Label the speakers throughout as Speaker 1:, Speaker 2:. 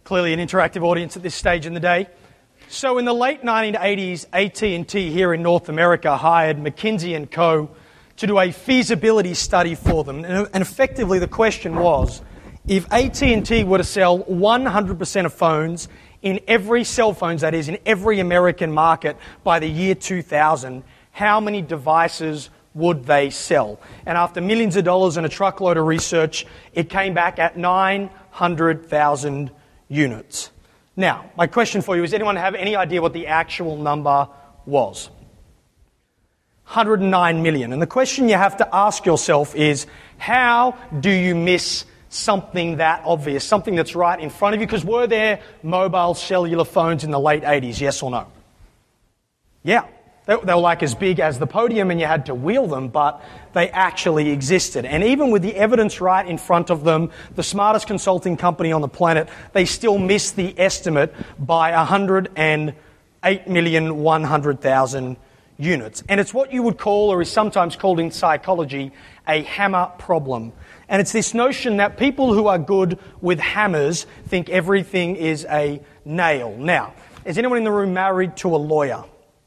Speaker 1: Clearly an interactive audience at this stage in the day. So in the late 1980s, AT&T here in North America hired McKinsey & Co. to do a feasibility study for them. And effectively the question was, if AT&T were to sell 100% of phones in every cell phones, that is, in every American market by the year 2000, how many devices would they sell? And after millions of dollars and a truckload of research, it came back at 900,000 units. Now, my question for you is, anyone have any idea what the actual number was? 109 million. And the question you have to ask yourself is, how do you miss something that obvious, something that's right in front of you? Because were there mobile cellular phones in the late 80s, yes or no? Yeah. They were like as big as the podium and you had to wheel them, but they actually existed. And even with the evidence right in front of them, the smartest consulting company on the planet, they still missed the estimate by 108,100,000 units. And it's what you would call, or is sometimes called in psychology, a hammer problem. And it's this notion that people who are good with hammers think everything is a nail. Now, is anyone in the room married to a lawyer?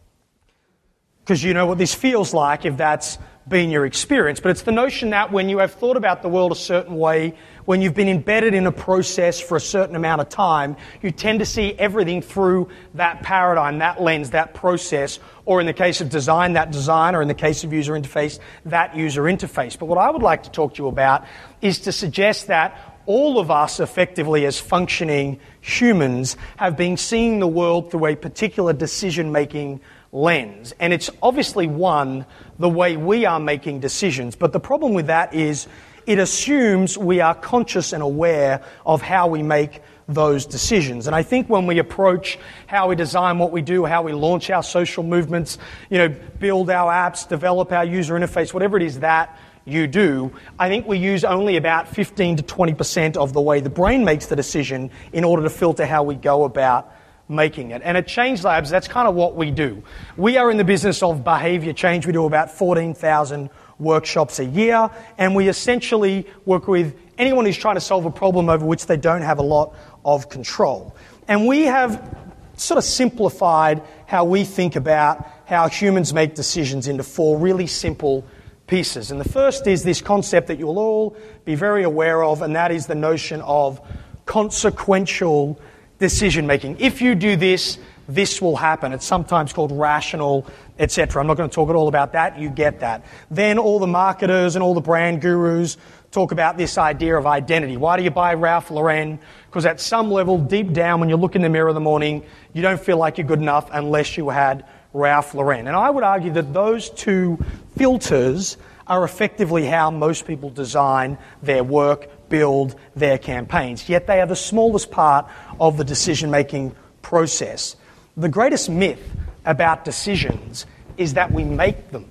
Speaker 1: Because you know what this feels like if that's been your experience. But it's the notion that when you have thought about the world a certain way, when you've been embedded in a process for a certain amount of time, you tend to see everything through that paradigm, that lens, that process, or in the case of design, that design, or in the case of user interface, that user interface. But what I would like to talk to you about is to suggest that all of us, effectively as functioning humans, have been seeing the world through a particular decision-making lens. And it's obviously the way we are making decisions. But the problem with that is it assumes we are conscious and aware of how we make those decisions. And I think when we approach how we design what we do, how we launch our social movements, build our apps, develop our user interface, whatever it is that you do, I think we use only about 15 to 20% of the way the brain makes the decision in order to filter how we go about making it. And at Change Labs, that's kind of what we do. We are in the business of behavior change. We do about 14,000 workshops a year, and we essentially work with anyone who's trying to solve a problem over which they don't have a lot of control. And we have sort of simplified how we think about how humans make decisions into 4 really simple pieces. And the first is this concept that you'll all be very aware of, and that is the notion of consequential decision-making. If you do this, this will happen. It's sometimes called rational, etc. I'm not going to talk at all about that. You get that. Then all the marketers and all the brand gurus talk about this idea of identity. Why do you buy Ralph Lauren? Because at some level, deep down, when you look in the mirror in the morning, you don't feel like you're good enough unless you had Ralph Lauren. And I would argue that those 2 filters are effectively how most people design their work, build their campaigns. Yet they are the smallest part of the decision-making process. The greatest myth about decisions is that we make them.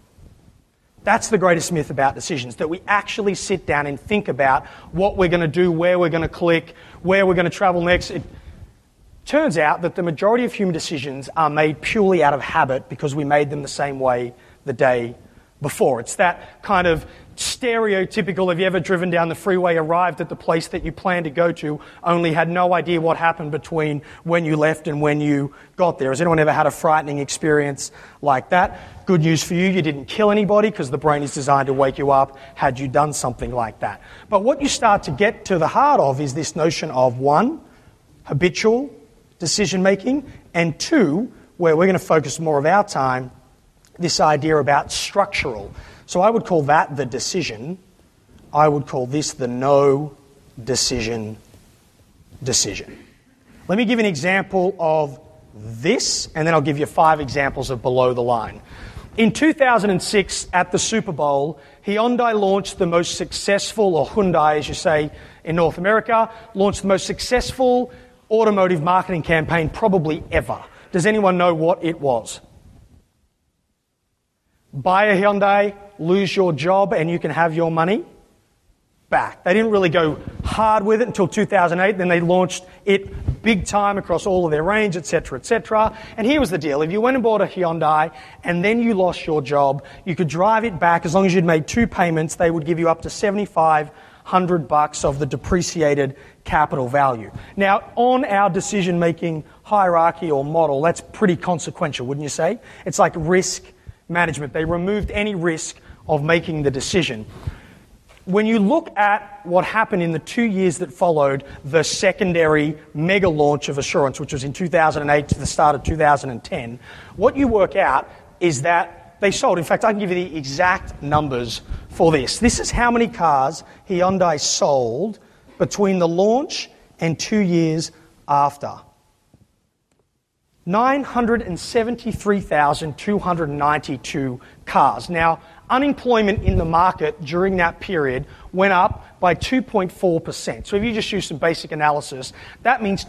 Speaker 1: That's the greatest myth about decisions, that we actually sit down and think about what we're going to do, where we're going to click, where we're going to travel next. It turns out that the majority of human decisions are made purely out of habit because we made them the same way the day before. It's that kind of stereotypical, have you ever driven down the freeway, arrived at the place that you planned to go to, only had no idea what happened between when you left and when you got there? Has anyone ever had a frightening experience like that? Good news for you, you didn't kill anybody because the brain is designed to wake you up had you done something like that. But what you start to get to the heart of is this notion of 1, habitual decision-making, and 2, where we're going to focus more of our time, this idea about structural. So I would call that the decision. I would call this the no decision. Let me give an example of this, and then I'll give you 5 examples of below the line. In 2006, at the Super Bowl, Hyundai launched the most successful, or Hyundai as you say in North America, launched the most successful automotive marketing campaign probably ever. Does anyone know what it was? Buy a Hyundai, lose your job, and you can have your money back. They didn't really go hard with it until 2008. Then they launched it big time across all of their range, etc., etc. And here was the deal. If you went and bought a Hyundai and then you lost your job, you could drive it back as long as you'd made 2 payments. They would give you up to $7,500 $100 of the depreciated capital value. Now, on our decision-making hierarchy or model, that's pretty consequential, wouldn't you say? It's like risk management. They removed any risk of making the decision. When you look at what happened in the 2 years that followed the secondary mega launch of Assurance, which was in 2008 to the start of 2010, what you work out is that they sold. In fact, I can give you the exact numbers for this. This is how many cars Hyundai sold between the launch and 2 years after. 973,292 cars. Now, unemployment in the market during that period went up by 2.4%. So if you just use some basic analysis, that means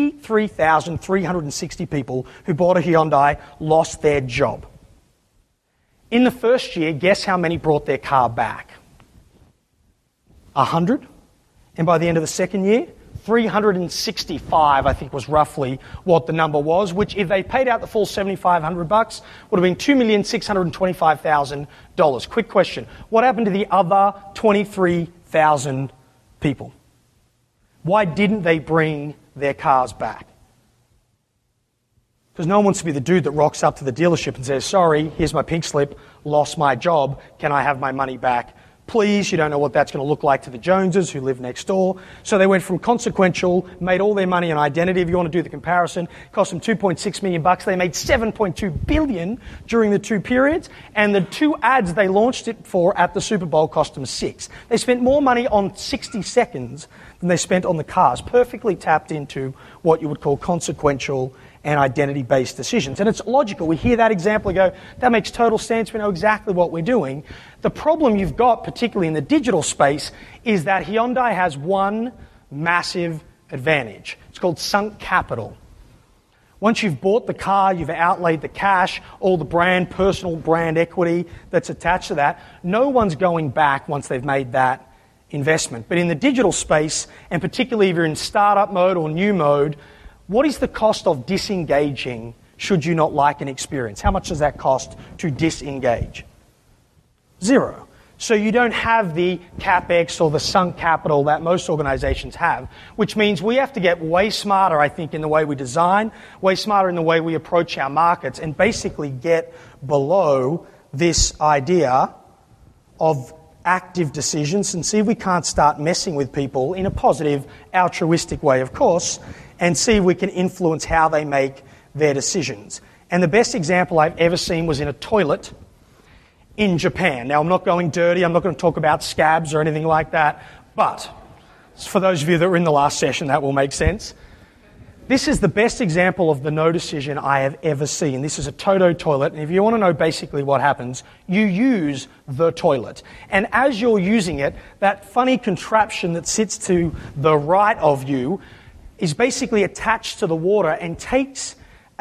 Speaker 1: 23,360 people who bought a Hyundai lost their job. In the first year, guess how many brought their car back? 100. And by the end of the second year, 365, I think, was roughly what the number was, which if they paid out the full $7,500 would have been $2,625,000. Quick question. What happened to the other 23,000 people? Why didn't they bring their cars back? Because no one wants to be the dude that rocks up to the dealership and says, sorry, here's my pink slip, lost my job, can I have my money back? Please, you don't know what that's going to look like to the Joneses who live next door. So they went from consequential, made all their money on identity. If you want to do the comparison, it cost them $2.6 million. They made $7.2 billion during the two periods. And the two ads they launched it for at the Super Bowl cost them $6 million. They spent more money on 60 seconds than they spent on the cars. Perfectly tapped into what you would call consequential and identity-based decisions. And it's logical. We hear that example and go, that makes total sense. We know exactly what we're doing. The problem you've got, particularly in the digital space, is that Hyundai has one massive advantage. It's called sunk capital. Once you've bought the car, you've outlaid the cash, all the personal brand equity that's attached to that, no one's going back once they've made that investment. But in the digital space, and particularly if you're in startup mode or new mode, what is the cost of disengaging should you not like an experience? How much does that cost to disengage? Zero. So you don't have the CapEx or the sunk capital that most organizations have, which means we have to get way smarter, I think, in the way we design, way smarter in the way we approach our markets, and basically get below this idea of active decisions and see if we can't start messing with people in a positive, altruistic way, of course, and see if we can influence how they make their decisions. And the best example I've ever seen was in a toilet in Japan. Now, I'm not going dirty. I'm not going to talk about scabs or anything like that. But for those of you that were in the last session, that will make sense. This is the best example of the no decision I have ever seen. This is a Toto toilet. And if you want to know basically what happens, you use the toilet. And as you're using it, that funny contraption that sits to the right of you is basically attached to the water and takes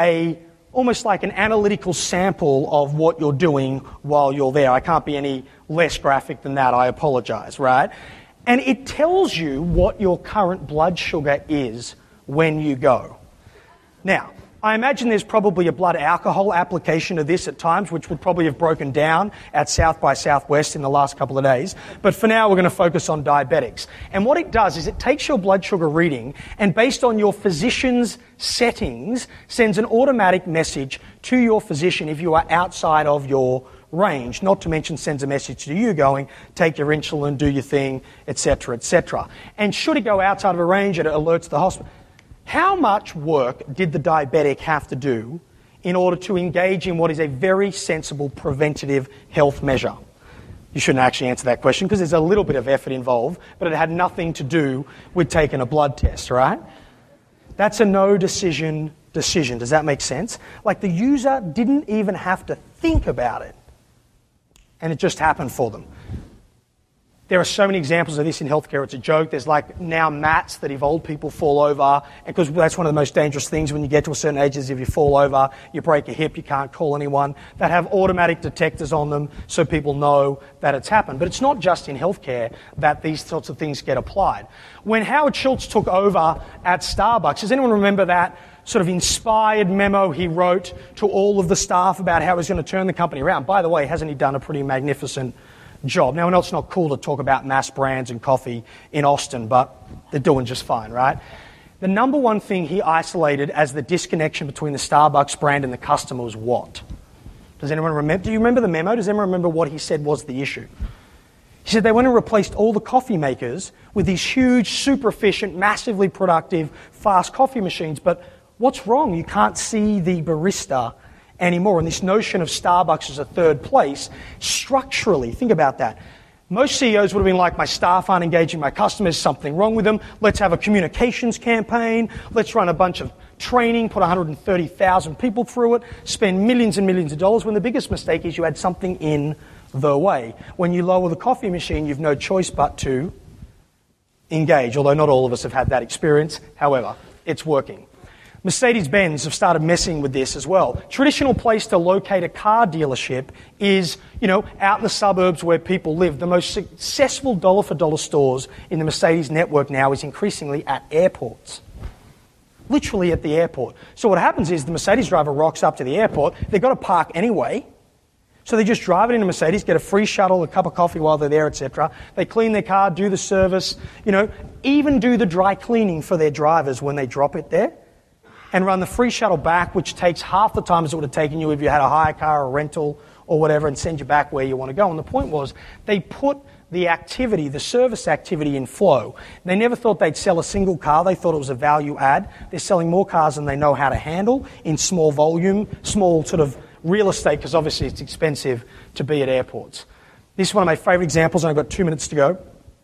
Speaker 1: almost like an analytical sample of what you're doing while you're there. I can't be any less graphic than that, I apologize, right? And it tells you what your current blood sugar is when you go. Now, I imagine there's probably a blood alcohol application of this at times, which would probably have broken down at South by Southwest in the last couple of days. But for now, we're going to focus on diabetics. And what it does is it takes your blood sugar reading and based on your physician's settings, sends an automatic message to your physician if you are outside of your range, not to mention sends a message to you going, take your insulin, do your thing, etc., etc. And should it go outside of a range, it alerts the hospital. How much work did the diabetic have to do in order to engage in what is a very sensible preventative health measure? You shouldn't actually answer that question because there's a little bit of effort involved, but it had nothing to do with taking a blood test, right? That's a no decision. Does that make sense? Like the user didn't even have to think about it, and it just happened for them. There are so many examples of this in healthcare. It's a joke. There's like now mats that if old people fall over, and because that's one of the most dangerous things when you get to a certain age is if you fall over, you break a hip, you can't call anyone, that have automatic detectors on them so people know that it's happened. But it's not just in healthcare that these sorts of things get applied. When Howard Schultz took over at Starbucks, does anyone remember that sort of inspired memo he wrote to all of the staff about how he was going to turn the company around? By the way, hasn't he done a pretty magnificent job. Now, I know it's not cool to talk about mass brands and coffee in Austin, but they're doing just fine, right? The number one thing he isolated as the disconnection between the Starbucks brand and the customer was what? Does anyone remember? Do you remember the memo? Does anyone remember what he said was the issue? He said they went and replaced all the coffee makers with these huge, super efficient, massively productive, fast coffee machines. But what's wrong? You can't see the barista anymore. And this notion of Starbucks as a third place, structurally, think about that. Most CEOs would have been like, my staff aren't engaging my customers, something wrong with them. Let's have a communications campaign. Let's run a bunch of training, put 130,000 people through it, spend millions and millions of dollars, when the biggest mistake is you had something in the way. When you lower the coffee machine, you've no choice but to engage, although not all of us have had that experience. However, it's working. Mercedes-Benz have started messing with this as well. Traditional place to locate a car dealership is, out in the suburbs where people live. The most successful dollar-for-dollar stores in the Mercedes network now is increasingly at airports. Literally at the airport. So what happens is the Mercedes driver rocks up to the airport. They've got to park anyway. So they just drive it in a Mercedes, get a free shuttle, a cup of coffee while they're there, etc. They clean their car, do the service, even do the dry cleaning for their drivers when they drop it there, and run the free shuttle back, which takes half the time as it would have taken you if you had a hire car or rental or whatever, and send you back where you want to go. And the point was, they put the activity, the service activity, in flow. They never thought they'd sell a single car. They thought it was a value add. They're selling more cars than they know how to handle in small volume, small sort of real estate, because obviously it's expensive to be at airports. This is one of my favorite examples, and I've got 2 minutes to go.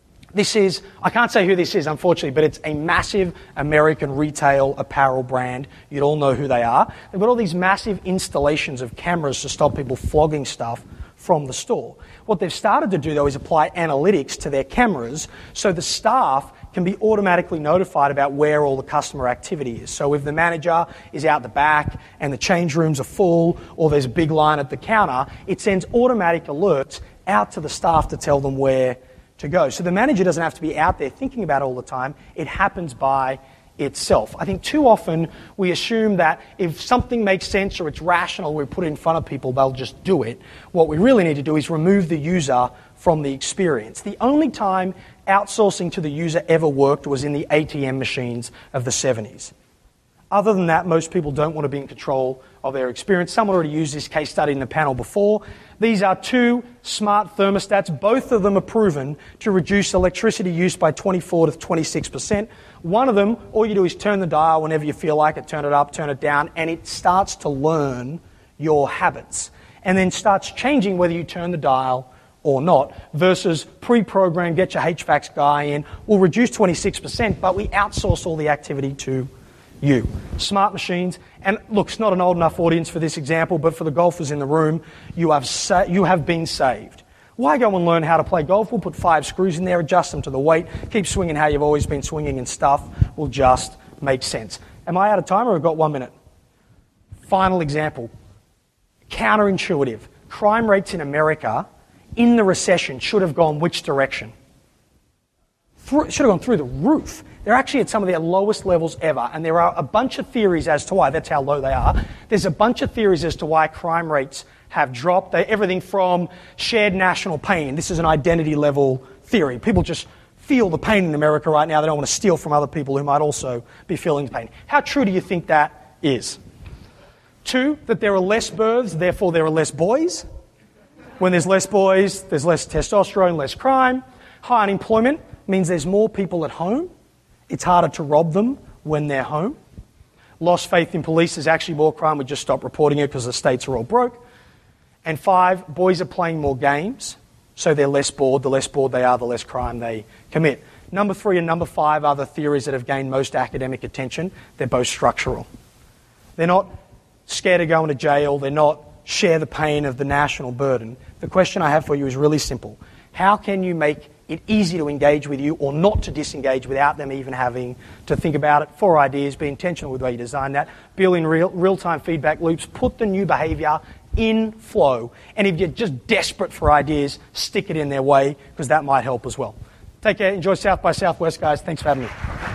Speaker 1: I can't say who this is, unfortunately, but it's a massive American retail apparel brand. You'd all know who they are. They've got all these massive installations of cameras to stop people flogging stuff from the store. What they've started to do, though, is apply analytics to their cameras so the staff can be automatically notified about where all the customer activity is. So if the manager is out the back and the change rooms are full, or there's a big line at the counter, it sends automatic alerts out to the staff to tell them where to go. So the manager doesn't have to be out there thinking about it all the time. It happens by itself. I think too often we assume that if something makes sense or it's rational, we put it in front of people, they'll just do it. What we really need to do is remove the user from the experience. The only time outsourcing to the user ever worked was in the ATM machines of the 70s. Other than that, most people don't want to be in control of their experience. Someone already used this case study in the panel before. These are two smart thermostats. Both of them are proven to reduce electricity use by 24 to 26%. One of them, all you do is turn the dial whenever you feel like it, turn it up, turn it down, and it starts to learn your habits and then starts changing whether you turn the dial or not, versus pre-programmed, get your HVAC guy in, will reduce 26%, but we outsource all the activity to you. Smart machines. And look, it's not an old enough audience for this example, but for the golfers in the room, you have been saved. Why go and learn how to play golf? We'll put 5 screws in there, adjust them to the weight, keep swinging how you've always been swinging, and stuff will just make sense. Am I out of time, or have I got 1 minute? Final example. Counterintuitive. Crime rates in America in the recession should have gone which direction? Should have gone through the roof. They're actually at some of their lowest levels ever, and there are a bunch of theories as to why. That's how low they are. There's a bunch of theories as to why crime rates have dropped. Everything from shared national pain. This is an identity level theory. People just feel the pain in America right now. They don't want to steal from other people who might also be feeling the pain. How true do you think that is? 2, that there are less births, therefore there are less boys. When there's less boys, there's less testosterone, less crime. High unemployment means there's more people at home. It's harder to rob them when they're home. Lost faith in police is actually more crime. We just stopped reporting it because the states are all broke. And 5, boys are playing more games, so they're less bored. The less bored they are, the less crime they commit. Number 3 and number 5 are the theories that have gained most academic attention. They're both structural. They're not scared of going to jail. They're not share the pain of the national burden. The question I have for you is really simple. How can you make it easy to engage with you or not to disengage without them even having to think about it? 4 ideas. Be intentional with the way you design that. Build in real-time feedback loops. Put the new behavior in flow. And if you're just desperate for ideas, stick it in their way, because that might help as well. Take care. Enjoy South by Southwest, guys. Thanks for having me.